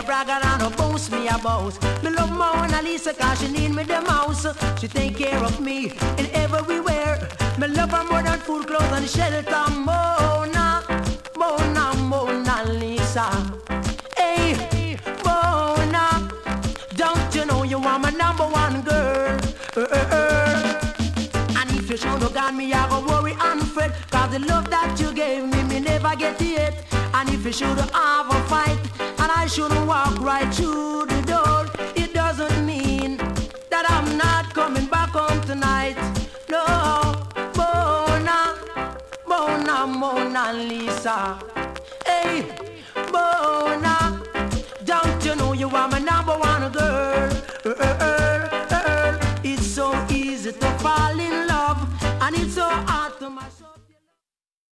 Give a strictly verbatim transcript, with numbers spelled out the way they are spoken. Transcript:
brag and a boast me about. Me love Mona Lisa cause she need me the mouse. She take care of me in everywhere. Me love her more than food, clothes and shelter. Mona, Mona, Mona Lisa. Hey, Mona, don't you know you are my number one girl? Uh, uh, uh. And if you show no gun me, I go worry and fret. Cause the love that you gave me, me never get it. And if you should have a fight, and I should walk right through the door, it doesn't mean that I'm not coming back home tonight. No, Mona, Mona, Mona Lisa. Hey, Mona, don't you know you are my number one girl? Uh, uh, uh, uh. It's so easy to fall in love, and it's so